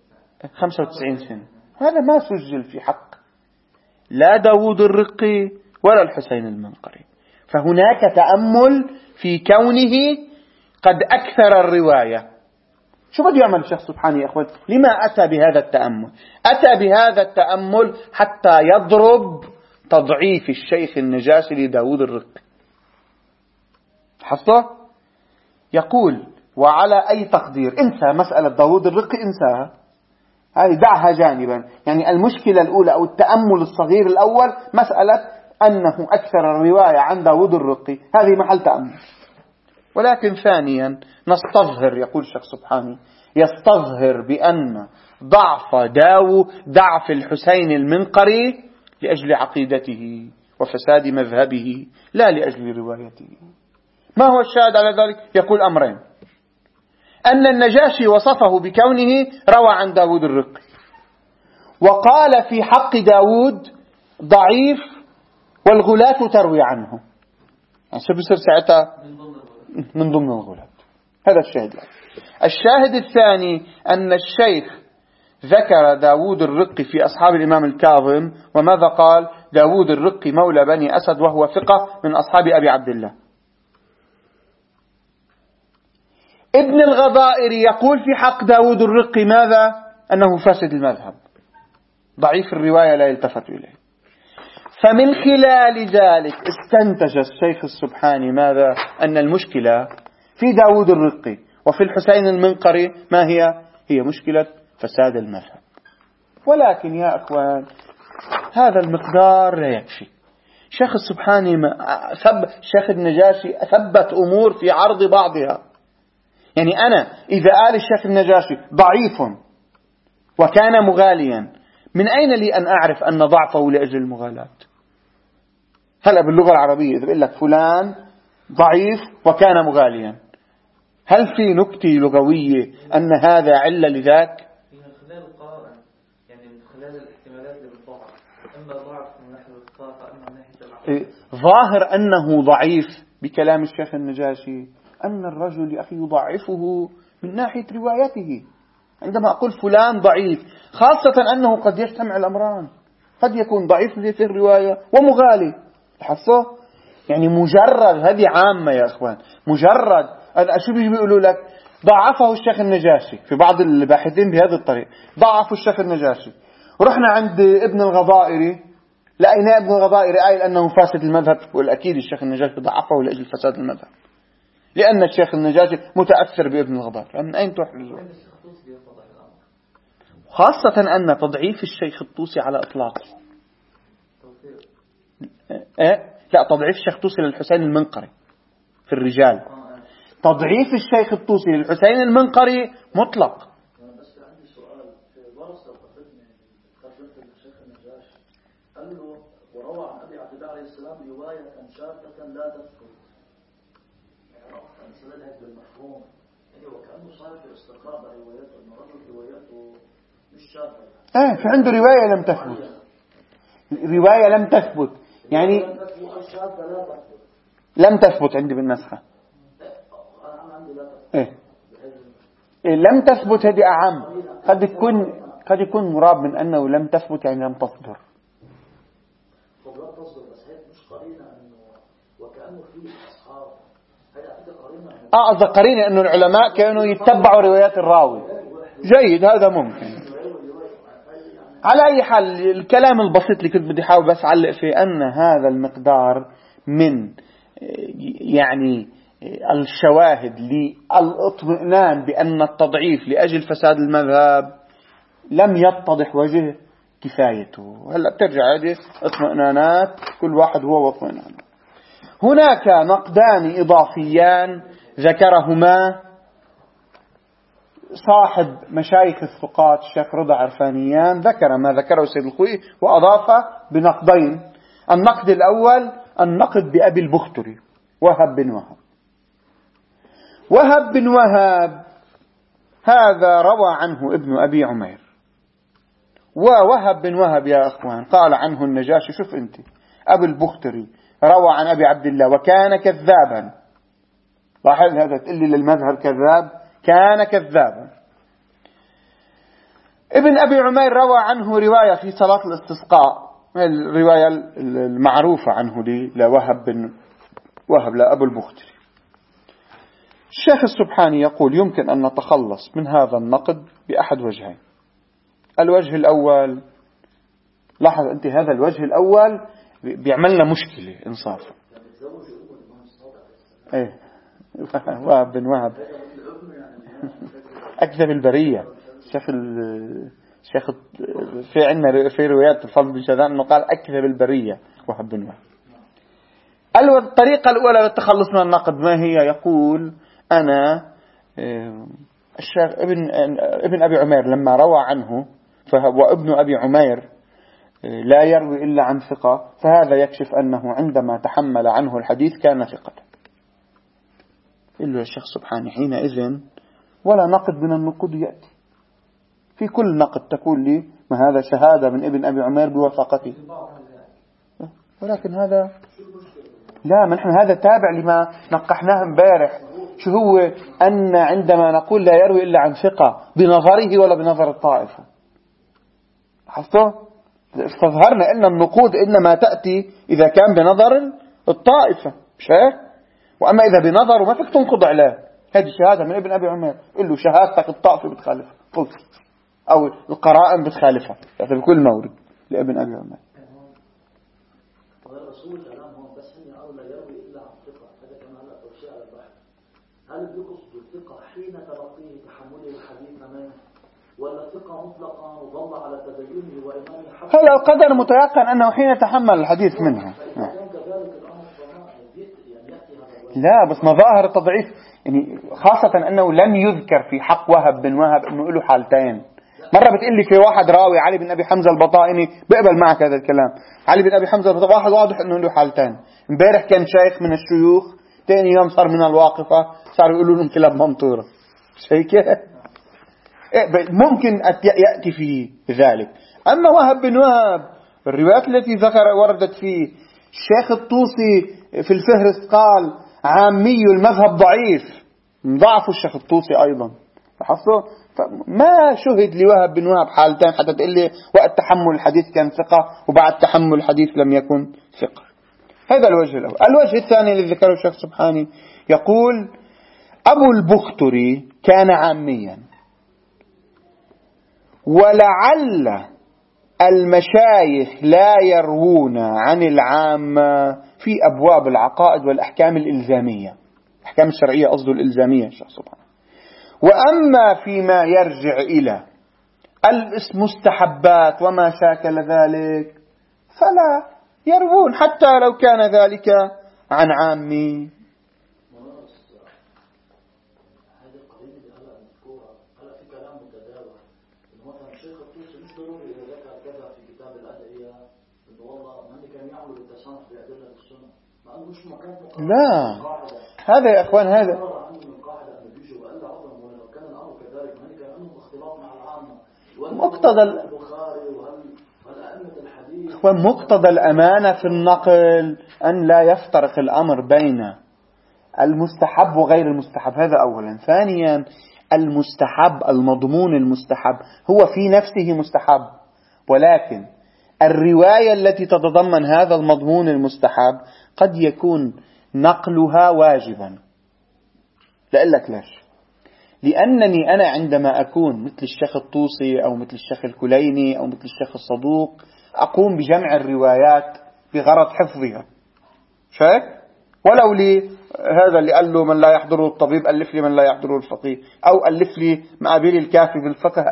95 سنة. هذا ما سجل في حق لا داود الرقي ولا الحسين المنقري. فهناك تأمل في كونه قد أكثر الرواية. شو بده يعمل الشيخ سبحانه يا أخوان؟ لما أتى بهذا التأمل؟ أتى بهذا التأمل حتى يضرب تضعيف الشيخ النجاشي لداود الرقي. حصة يقول وعلى أي تقدير انسى مسألة داود الرقي، انساها، هذه دعها جانبا. يعني المشكلة الأولى أو التأمل الصغير الأول مسألة أنه أكثر الرواية عن داود الرقي، هذه محل تأمل. ولكن ثانيا نستظهر، يقول الشيخ سبحانه يستظهر بأن ضعف الحسين المنقري لأجل عقيدته وفساد مذهبه لا لأجل روايته. ما هو الشاهد على ذلك؟ يقول أمرين: أن النجاشي وصفه بكونه روى عن داود الرقي، وقال في حق داود ضعيف والغلاة تروي عنه، يعني شو بيصير ساعتها؟ من ضمن الغلاة. هذا الشاهد. الشاهد الثاني أن الشيخ ذكر داود الرقي في أصحاب الإمام الكاظم، وماذا قال؟ داود الرقي مولى بني أسد وهو ثقة من أصحاب أبي عبد الله. ابن الغضائر يقول في حق داود الرقي ماذا؟ أنه فاسد المذهب، ضعيف الرواية لا يلتفت إليه. فمن خلال ذلك استنتج الشيخ السبحاني ماذا؟ أن المشكلة في داود الرقي وفي الحسين المنقري ما هي؟ هي مشكلة فساد المذهب. ولكن يا أخوان هذا المقدار لا يكفي. الشيخ السبحاني الشيخ النجاشي ثبت أمور في عرض بعضها. يعني أنا إذا قال الشيخ النجاشي ضعيف وكان مغاليا، من أين لي أن أعرف أن ضعفه لأجل المغالاة؟ هلأ باللغة العربية إذا بقول لك فلان ضعيف وكان مغاليا، هل في نكتة لغوية أن هذا علة لذاك؟ من خلال القرائن، يعني من خلال الاحتمالات للضعف، إما ضعف من ناحية الثقافة أما من ناحية العقل. ظاهر أنه ضعيف بكلام الشيخ النجاشي أن الرجل يا أخي يضعفه من ناحية روايته. عندما أقول فلان ضعيف، خاصة أنه قد يجتمع الأمران، قد يكون ضعيف في الرواية ومغالي. حصة يعني مجرد، هذه عامة يا أخوان، مجرد شو بيقولوا لك؟ ضعفه الشيخ النجاشي. في بعض الباحثين بهذا الطريق ضعفوا الشيخ النجاشي، ورحنا عند ابن الغضائري لقينا ابن الغضائري قال أنه فاسد المذهب، والأكيد الشيخ النجاشي ضعفه لأجل فساد المذهب، لأن الشيخ النجاشي متأثر بابن الغضائري. من أين تحرزه؟ خاصة أن تضعيف الشيخ الطوسي على إطلاقه لا، تضعيف الشيخ الطوسي للحسين المنقري في الرجال، تضعيف الشيخ الطوسي للحسين المنقري مطلق. بس عندي سؤال. في ورثة قتلت الشيخ النجاشي قال له وروى عن أبي عبد الله عليه السلام رواية شاذة لا تذكر، يعني سندها بالمفهوم، يعني وكأنه صار في استقراء بروايته، أن رجل روايته مش شاذة. في عنده رواية لم تثبت، رواية لم تثبت، يعني لم تثبت عندي بالنسخة. لم تثبت هذه أعم، قد يكون مراد من أنه لم تثبت يعني لم تصدر. أعظم قرينة أنه العلماء كانوا يتبعوا روايات الراوي. جيد، هذا ممكن. على أي حال الكلام البسيط اللي كنت بدي حاول بس أعلق فيه أن هذا المقدار من يعني الشواهد للاطمئنان بأن التضعيف لأجل فساد المذهب لم يتضح وجه كفايته. هلأ بترجع هذه اطمئنانات، كل واحد هو واطمئنان. هناك نقدان إضافيان ذكرهما صاحب مشايخ الثقات الشيخ رضا عرفانيان، ذكر ما ذكره سيد الخوئي وأضاف بنقدين. النقد الأول النقد بأبي البختري وهب بن وهب. وهب بن وهب هذا روى عنه ابن أبي عمير، ووهب بن وهب يا أخوان قال عنه النجاشي، شوف أنت، أبي البختري روى عن أبي عبد الله وكان كذابا. لاحظ هذا، تقول لي للمذهب كذاب، كان كذابا. ابن أبي عمير روى عنه رواية في صلاة الاستسقاء الرواية المعروفة عنه لوهب بن وهب لأبو البختري. الشيخ السبحاني يقول يمكن أن نتخلص من هذا النقد بأحد وجهين. الوجه الأول، لاحظ أنت هذا الوجه الأول بيعملنا مشكلة إنصافا. إيه وهب بن وهب أكذب البرية. الشيخ في عندنا في روايات الفضل بن شاذان أنه قال أكذب البرية وهب بن وهب. الطريقة الأولى للتخلص من النقد ما هي؟ يقول أنا الشيخ ابن أبي عمير لما روى عنه وابن أبي عمير لا يروي إلا عن ثقة، فهذا يكشف أنه عندما تحمل عنه الحديث كان ثقة. إلا الشيخ سبحانه حينئذ ولا نقد من النقود يأتي. في كل نقد تقول لي ما هذا شهادة من ابن أبي عمير بوثاقته، ولكن هذا لا، ما نحن هذا تابع لما نقحناه امبارح. شو هو؟ أن عندما نقول لا يروي إلا عن ثقة بنظره ولا بنظر الطائفة، حفظته استظهرنا أن النقود إنما تأتي إذا كان بنظر الطائفة، مش هيك؟ وأما إذا بنظره ما فيك تنقض عليه. هذه شهادة من ابن أبي عمير، قل له شهادتك الطائفة بتخالفها أو القرائن بتخالفها، يعني بكل مورد لابن أبي عمير. هل بيقصد الثقة حين تلقيه تحمله الحديث منه، ولا ثقة مطلقا وظل على تدينه وإمامه حتى هذا القدر متيقن أنه حين تحمل الحديث منها. لا بس مظاهر التضعيف يعني خاصة أنه لم يذكر في حق وهب بن وهب أنه له حالتين. مرة بتقول لي في واحد راوي علي بن أبي حمزة البطائني بقبل معك هذا الكلام. علي بن أبي حمزة البطائني واحد واضح أنه له حالتين. امبارح كان شيخ من الشيوخ، ثاني يوم صار من الواقفة صاروا يقولوا لهم كلاب منطورة. مش هيك؟ ممكن يأتي فيه ذلك. أما وهب بن وهب الروايات التي وردت فيه الشيخ الطوسي في الفهرست قال عامي المذهب ضعيف، ضعف الشيخ الطوسي أيضا. لاحظتوا؟ ما شهد لوهب بن وهب حالتين حتى تقول لي وقت تحمل الحديث كان ثقة وبعد تحمل الحديث لم يكن ثقة. هذا الوجه الأول. الوجه الثاني الذي ذكره الشيخ سبحاني يقول أبو البختري كان عاميا، ولعل المشايخ لا يروون عن العامة في أبواب العقائد والأحكام الإلزامية، الأحكام الشرعية قصده الإلزامية الشيخ سبحانه. وأما فيما يرجع إلى المستحبات وما شاكل ذلك فلا يروون حتى لو كان ذلك عن عامي. لا هذا يا أخوان هذا مقتضى الأمانة في النقل أن لا يفترق الأمر بين المستحب وغير المستحب. هذا أولا. ثانيا المستحب المضمون المستحب هو في نفسه مستحب، ولكن الرواية التي تتضمن هذا المضمون المستحب قد يكون نقلها واجبا. لأقلك ليش؟ لأنني أنا عندما أكون مثل الشيخ الطوسي أو مثل الشيخ الكليني أو مثل الشيخ الصدوق أقوم بجمع الروايات بغرض حفظها، شايف؟ ولو لي هذا اللي قال له من لا يحضره الطبيب ألف لي من لا يحضره الفقيه، أو ألف لي مقابل الكافي في الفقه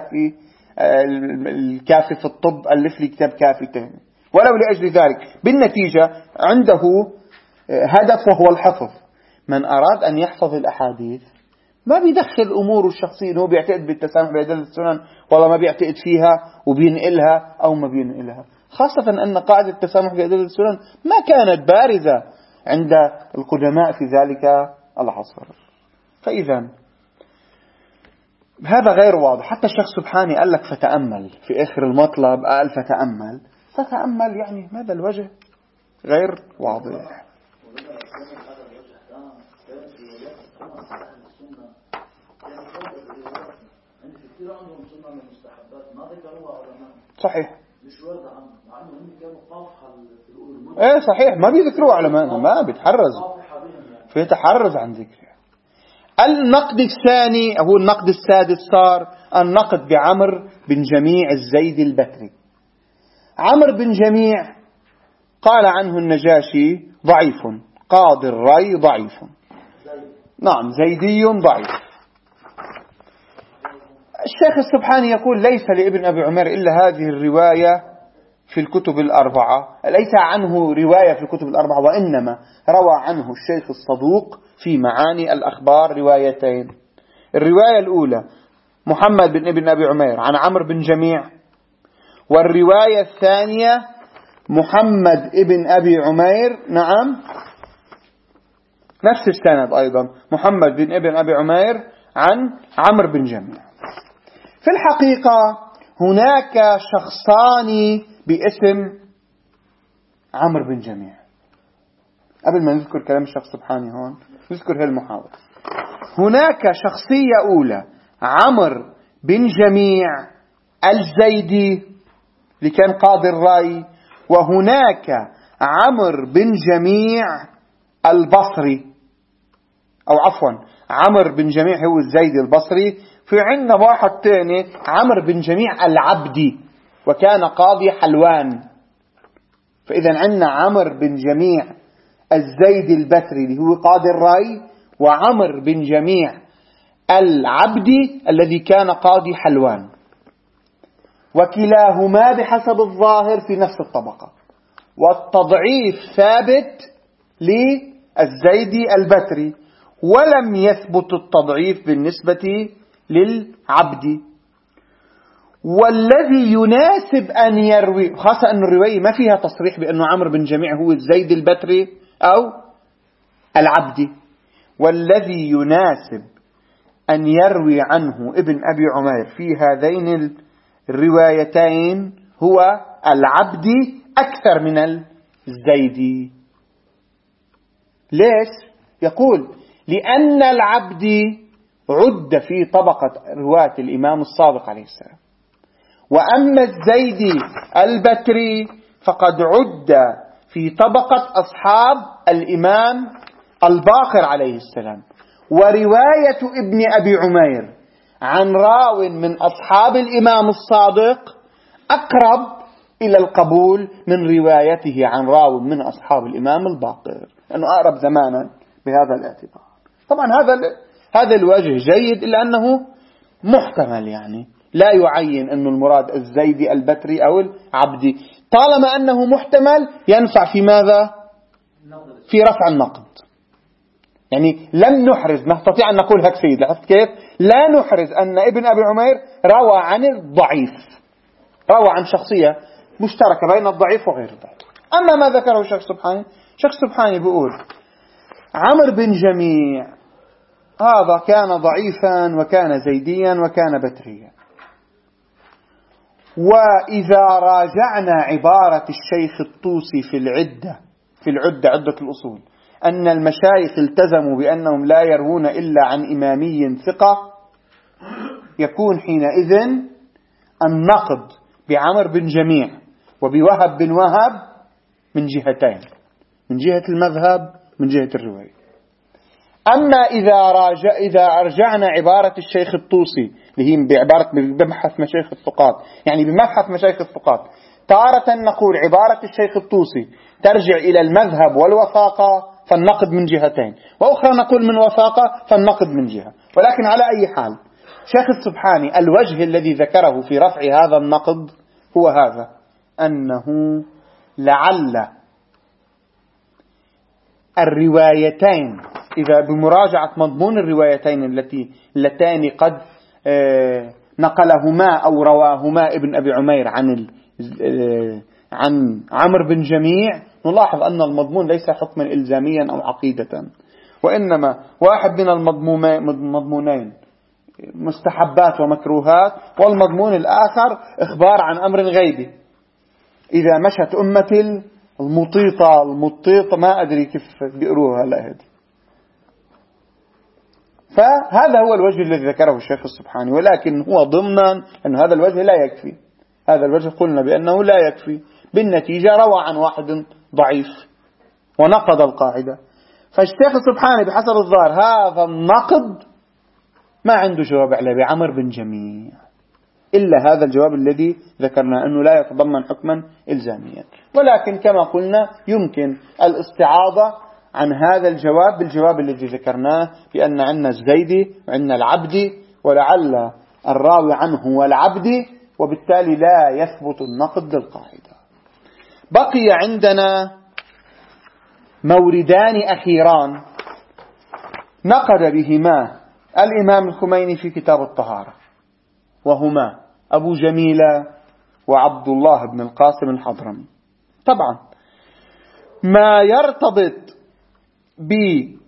الكافي في الطب ألف لي كتاب كافي تاني، ولو لأجل ذلك. بالنتيجة عنده هدف وهو الحفظ. من أراد أن يحفظ الأحاديث ما بيدخل أموره الشخصية، هو بيعتقد بالتسامح بعدد السنن والله ما بيعتقد فيها وبينقلها أو ما بينقلها، خاصة أن قاعدة التسامح بعدد السنن ما كانت بارزة عند القدماء في ذلك العصر. فإذا هذا غير واضح. حتى الشيخ سبحاني قال لك فتأمل في آخر المطلب، قال فتأمل يعني هذا الوجه غير واضح. صحيح مش واردة عنه، مع انه هم كانوا طافحة في الأول. ايه صحيح، ما بيذكروا علماء، ما بيتحرزوا في تحرز عن ذكره. النقد الثاني هو النقد السادس، صار النقد بعمر بن جميع الزيدي البتري. عمر بن جميع قال عنه النجاشي ضعيف، قاضي الري ضعيف، نعم زيدي ضعيف. الشيخ السبحاني يقول ليس لابن أبي عمير إلا هذه الرواية في الكتب الأربعة، ليس عنه رواية في الكتب الأربعة، وإنما روى عنه الشيخ الصدوق في معاني الأخبار روايتين. الرواية الأولى محمد بن ابن أبي عمير عن عمرو بن جميع، والرواية الثانية محمد ابن أبي عمير، نعم نفس السند أيضا، محمد بن ابن أبي عمير عن عمرو بن جميع. في الحقيقة هناك شخصان باسم عمرو بن جميع. قبل ما نذكر كلام الشيخ سبحانه هون نذكر هالمحاور. هناك شخصية أولى عمرو بن جميع الزيدي اللي كان قاضي الري، وهناك عمرو بن جميع البصري، أو عفوا عمرو بن جميع هو الزيدي البصري. في عندنا واحد تاني عمرو بن جميع العبدي وكان قاضي حلوان. فإذا عندنا عمرو بن جميع الزيدي البتري اللي هو قاضي الري، وعمرو بن جميع العبدي الذي كان قاضي حلوان، وكلاهما بحسب الظاهر في نفس الطبقة، والتضعيف ثابت للزيدي البتري، ولم يثبت التضعيف بالنسبة للعبدي. والذي يناسب أن يروي، خاصة أن الرواية ما فيها تصريح بأنه عمرو بن جميع هو الزيدي البتري أو العبدي، والذي يناسب أن يروي عنه ابن أبي عمير في هذين الروايتين هو العبدي أكثر من الزيدي. ليش؟ يقول لأن العبدي عد في طبقة رواة الإمام الصادق عليه السلام، وأما الزيدي البتري فقد عد في طبقة أصحاب الإمام الباقر عليه السلام. ورواية ابن أبي عمير عن راو من أصحاب الإمام الصادق أقرب إلى القبول من روايته عن راو من أصحاب الإمام الباقر، لأنه أقرب زمانا بهذا الاعتبار. طبعا هذا الوجه جيد، إلا أنه محتمل، يعني لا يعين أنه المراد الزيدي البتري أو العبدي. طالما أنه محتمل ينفع في ماذا؟ في رفع النقد. يعني لم نحرز، نستطيع أن نقول هك سيد، لاحظت كيف؟ لا نحرز أن ابن أبي عمير روى عن الضعيف، روى عن شخصية مشتركة بين الضعيف وغير الضعيف. أما ما ذكره الشيخ سبحاني، الشيخ سبحاني بيقول عمرو بن جميع هذا كان ضعيفا وكان زيديا وكان بتريا. وإذا راجعنا عبارة الشيخ الطوسي في العدة عدة الأصول أن المشايخ التزموا بأنهم لا يروون إلا عن إمامي ثقة، يكون حينئذ النقد بعمر بن جميع وبوهب بن وهب من جهتين، من جهة المذهب من جهة الرواية. أما إذا أرجعنا عبارة الشيخ الطوسي اللي هي بعبارة بمبحث مشايخ الثقات، يعني بمبحث مشايخ الثقات، تارة نقول عبارة الشيخ الطوسي ترجع إلى المذهب والوثاقة فالنقد من جهتين، وأخرى نقول من وثاقة فالنقد من جهة. ولكن على أي حال شيخ السبحاني الوجه الذي ذكره في رفع هذا النقد هو هذا، أنه لعل الروايتين إذا بمراجعة مضمون الروايتين اللتان قد نقلهما أو رواهما ابن أبي عمير عن عمرو بن جميع، نلاحظ أن المضمون ليس حكما إلزاميا أو عقيدة، وإنما واحد من المضمونين مستحبات ومكروهات، والمضمون الآخر إخبار عن أمر غيبي. إذا مشت أمة المطيطة ما أدري كيف بيقروها هلا هذه. فهذا هو الوجه الذي ذكره الشيخ السبحاني، ولكن هو ضمنا أن هذا الوجه لا يكفي، هذا الوجه قلنا بأنه لا يكفي، بالنتيجة روى عن واحد ضعيف ونقض القاعدة. فالشيخ السبحاني بحسب الظاهر هذا النقد ما عنده جواب عليه بعمر بن جميع إلا هذا الجواب الذي ذكرنا أنه لا يتضمن حكما إلزاميا. ولكن كما قلنا يمكن الاستعاضة عن هذا الجواب بالجواب الذي ذكرناه، بأن عندنا الزيدي وعندنا العبدي، ولعل الراوي عنه والعبدي، وبالتالي لا يثبت النقد للقاعدة. بقي عندنا موردان أخيران نقد بهما الإمام الخميني في كتاب الطهارة، وهما أبو جميلة وعبد الله بن القاسم الحضرمي. طبعا ما يرتبط بأبي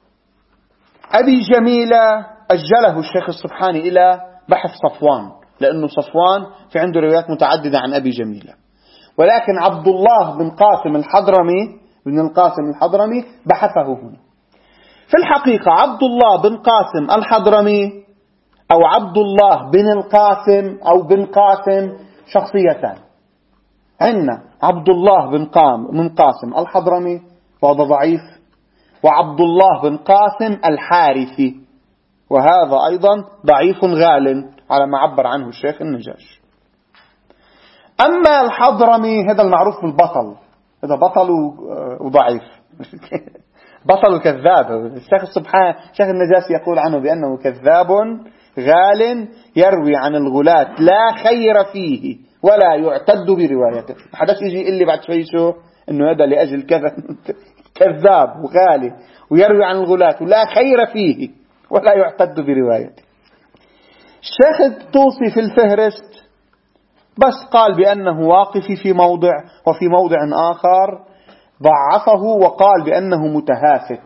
جميلة أجله الشيخ السبحاني إلى بحث صفوان، لأنه صفوان في عنده روايات متعددة عن أبي جميلة. ولكن عبد الله بن القاسم الحضرمي بحثه هنا. في الحقيقة عبد الله بن قاسم الحضرمي أو عبد الله بن القاسم أو بن قاسم شخصيتان. عندنا عبد الله بن قاسم الحضرمي وهذا ضعيف، وعبد الله بن قاسم الحارثي وهذا أيضا ضعيف غال على ما عبر عنه الشيخ النجاش. أما الحضرمي هذا المعروف بالبطل، هذا بطل وضعيف بطل وكذاب. الشيخ النجاش يقول عنه بأنه كذاب غال يروي عن الغلاة لا خير فيه ولا يعتد بروايته. حدث يجي اللي بعد شوي شو انه هذا لأجل كذا كذاب وغالي ويروي عن الغلاة ولا خير فيه ولا يعتد بروايته. الشيخ الطوسي في الفهرست بس قال بأنه واقفي في موضع، وفي موضع آخر ضعفه وقال بأنه متهافت.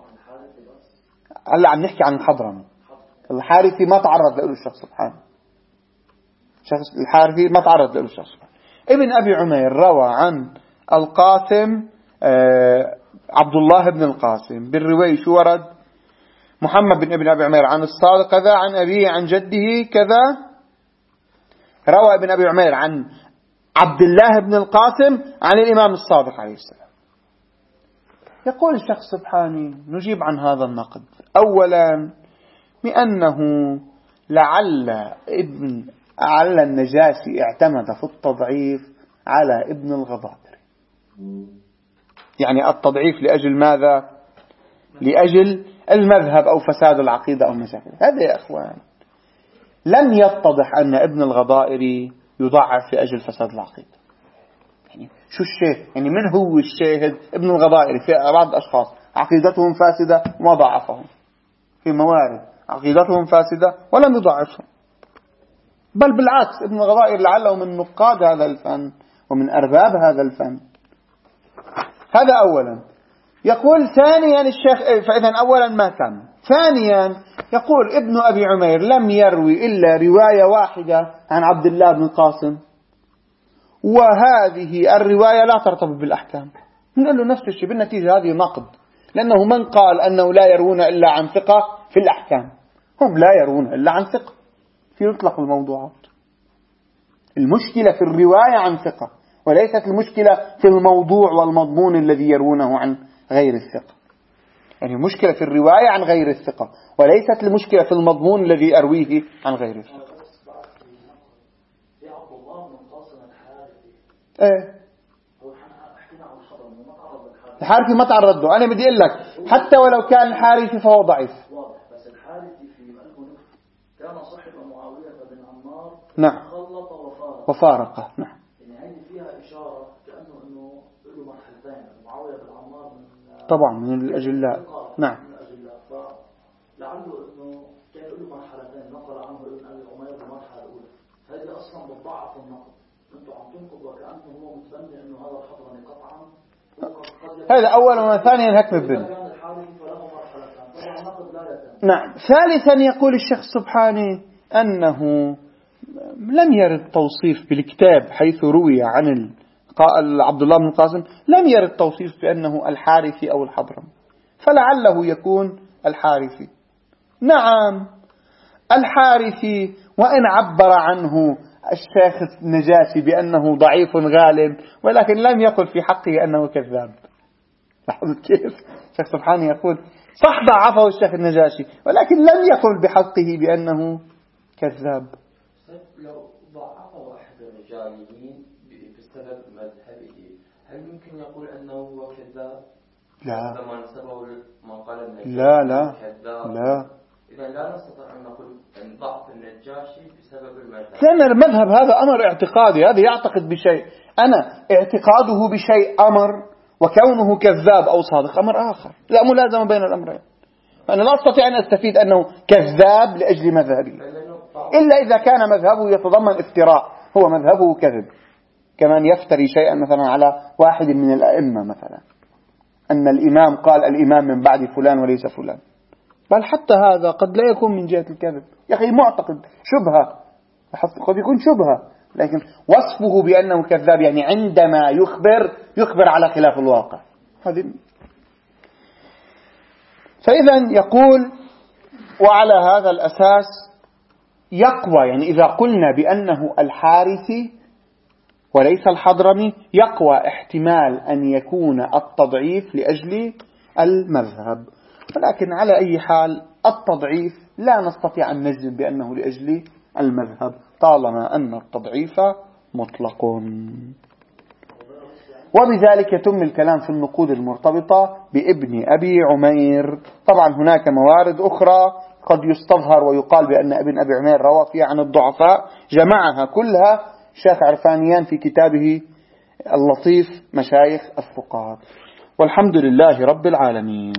هلا عم نحكي عن الحضرمي. الحارثي ما تعرض له الشيخ سبحانه، الحارثي ما تعرض له الشيخ سبحانه. ابن أبي عمير روى عن القاسم عبد الله بن القاسم بالرواية شو ورد؟ محمد بن ابن أبي عمير عن الصادق كذا، عن أبيه عن جده كذا. روى ابن أبي عمير عن عبد الله بن القاسم عن الإمام الصادق عليه السلام. يقول الشيخ سبحاني نجيب عن هذا النقد. أولا بأنه لعل النجاشي اعتمد في التضعيف على ابن الغضابري. يعني التضعيف لأجل ماذا؟ لأجل المذهب أو فساد العقيدة أو مشاكل. هذا يا أخوان لم يتضح أن ابن الغضائري يضعف لأجل فساد العقيدة. يعني شو الشاهد؟ يعني من هو الشاهد؟ ابن الغضائري في بعض الأشخاص عقيدتهم فاسدة وما ضعفهم، في موارد عقيدتهم فاسدة ولم يضعفهم، بل بالعكس ابن الغضائري لعله من نقاد هذا الفن ومن أرباب هذا الفن. هذا أولا. يقول ثانيا الشيخ، فإذا أولا ما تم. ثانيا يقول ابن أبي عمير لم يروي إلا رواية واحدة عن عبد الله بن القاسم، وهذه الرواية لا ترتبط بالأحكام. نقول له نفس الشيء، بالنتيجة هذه نقد، لأنه من قال أنه لا يروون إلا عن ثقة في الأحكام؟ هم لا يروون إلا عن ثقة في مطلق الموضوعات. المشكلة في الرواية عن ثقة، وليست المشكلة في الموضوع والمضمون الذي يروونه عن غير الثقة. يعني المشكلة في الرواية عن غير الثقة، وليست المشكلة في المضمون الذي أرويه عن غير الثقة. الحارثي ما تعرض له. أنا بدي أقول لك حتى ولو كان الحارثي فهو ضعيف. بس الحارثي في قلبه كان صاحب معاوية بن عمار. نعم. خلط وفارقه. نعم. يعني هذه فيها إشارة كأنه إنه له مرحلتين. معاوية بن عمار من طبعا من الأجلاء. نعم. من الأجلاء. فلعله إنه كان له مرحلتين، نقل عنه ابن أبي عمير بالمرحلة الأولى. هذه أصلا بتضعف النقد. أنتم عم تنقضوا وكأنه هو متبني إنه هذا الحضرمي قطعا. هذا أولا. وثانيا هكمل بنا. نعم. ثالثا يقول الشيخ السبحاني أنه لم يرد توصيف بالكتاب حيث روي عن عبد الله بن القاسم، لم يرد توصيف بأنه الحارثي أو الحضرمي، فلعله يكون الحارثي. نعم الحارثي وإن عبر عنه الشيخ النجاشي بأنه ضعيف غال، ولكن لم يقل في حقه أنه كذاب. لاحظوا كيف الشيخ سبحانه يقول صح ضعفه الشيخ النجاشي، ولكن لم يقل بحقه بأنه كذاب. لو ضعفه أحد الرجاليين بسبب مذهبه، هل يمكن يقول أنه هو كذاب؟ لا لا كذاب. لا. إذا لا نستطيع أن نقول أن ضعف النجاشي بسبب المذهب، لأن المذهب هذا أمر اعتقادي، هذا يعتقد بشيء، أنا اعتقاده بشيء أمر، وكونه كذاب أو صادق أمر آخر، لا ملازمة بين الأمرين. أنا لا أستطيع أن أستفيد أنه كذاب لأجل مذهبي، إلا إذا كان مذهبه يتضمن افتراء، هو مذهبه كذب، كمان يفتري شيئا مثلا على واحد من الأئمة، مثلا أن الإمام قال الإمام من بعد فلان وليس فلان، بل حتى هذا قد لا يكون من جهة الكذب، يا أخي معتقد شبهة، قد يكون شبهة، لكن وصفه بأنه كذاب يعني عندما يخبر على خلاف الواقع. فإذا يقول وعلى هذا الأساس يقوى، يعني إذا قلنا بأنه الحارثي وليس الحضرمي يقوى احتمال أن يكون التضعيف لأجل المذهب، ولكن على أي حال التضعيف لا نستطيع أن نجزم بأنه لأجل المذهب طالما أن التضعيف مطلق. وبذلك يتم الكلام في النقود المرتبطة بابن أبي عمير. طبعا هناك موارد أخرى قد يستظهر ويقال بأن ابن أبي عمير روى فيها عن الضعفاء، جمعها كلها شيخ عرفانيان في كتابه اللطيف مشايخ الفقهاء. والحمد لله رب العالمين.